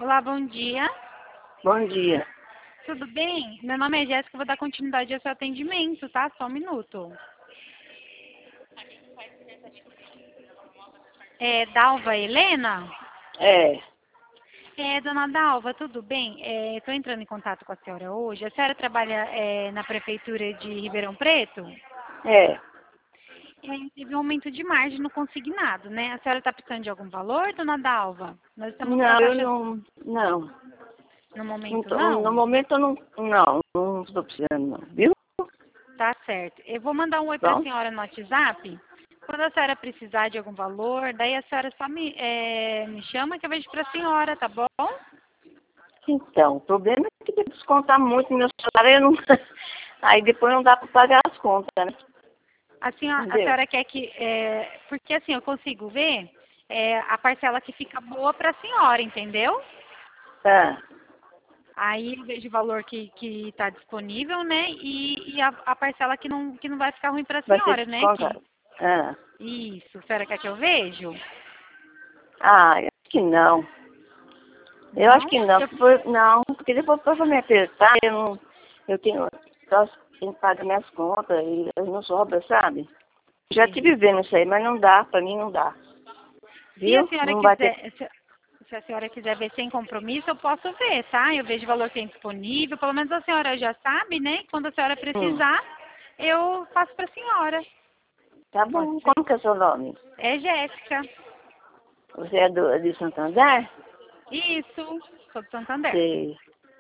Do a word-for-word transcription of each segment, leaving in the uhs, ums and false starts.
Olá, bom dia. Bom dia. Tudo bem? Meu nome é Jéssica, vou dar continuidade ao seu atendimento, tá? Só um minuto. É Dalva Helena? É, É, dona Dalva, tudo bem? Estou entrando em contato com a senhora hoje. A senhora trabalha é, na prefeitura de Ribeirão Preto? é. É, teve um aumento de margem no consignado, né? A senhora está precisando de algum valor, dona Dalva? Nós estamos com a Não, eu taxa não. Não. no não momento, tô- no não? momento eu não. Não, não estou precisando, não. Viu? Tá certo. Eu vou mandar um oi para a Bom? senhora no WhatsApp. Quando a senhora precisar de algum valor, daí a senhora só me, é, me chama que eu vejo para a senhora, tá bom? Então, o problema é que tem que descontar muito no meu salário. Eu não... Aí depois não dá para pagar as contas, né? A senhora, a Entendeu? senhora quer que... é, porque assim, eu consigo ver é, a parcela que fica boa para a senhora, entendeu? Tá. Aí eu vejo o valor que que está disponível, né? E, e a, a parcela que não, que não vai ficar ruim para a Vai ser senhora, né? Que, descontado. Ah. isso. A senhora quer que eu vejo? Ah, eu acho que não. Eu acho Não? que não. Eu, Por, não, porque depois para me apertar, eu não. Eu tenho. Eu tenho que pagar minhas contas e eu não sobra, sabe? Já tive sim. vendo isso aí, mas não dá, pra mim não dá. Se a Viu? senhora Não vai ter. quiser, se, se a senhora quiser ver sem compromisso, eu posso ver, tá? Eu vejo o valor que tem disponível. Pelo menos a senhora já sabe, né? Quando a senhora Hum, precisar, eu faço para a senhora. tá Pode bom. ser? Como que é o seu nome? É Jéssica. Você é do, de Santander? Isso. Sou de Santander. Sei,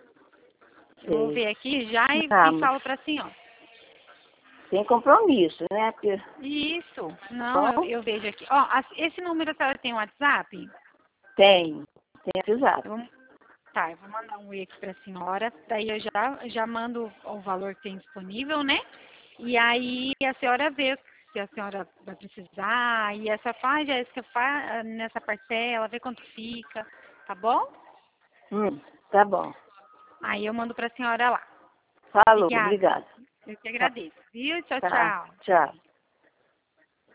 Eu vou ver sei. aqui já e, Ah, e mas falo para a senhora. tem compromisso, né? Porque, Isso. Não, eu, bom, eu vejo aqui. Ó, a- esse número a senhora tem WhatsApp? tem. Tem avisado. Eu vou, tá, eu vou mandar um e aqui para a senhora. Daí eu já, já mando o valor que tem disponível, né? E aí a senhora vê se a senhora vai precisar. E essa faz, Jéssica, faz nessa parcela, vê quanto fica, tá bom? Hum, tá bom. Aí eu mando para a senhora lá. Falou, Obrigada. obrigada. Eu que Tá, agradeço. Viu? Tchau, tá, tchau. tchau.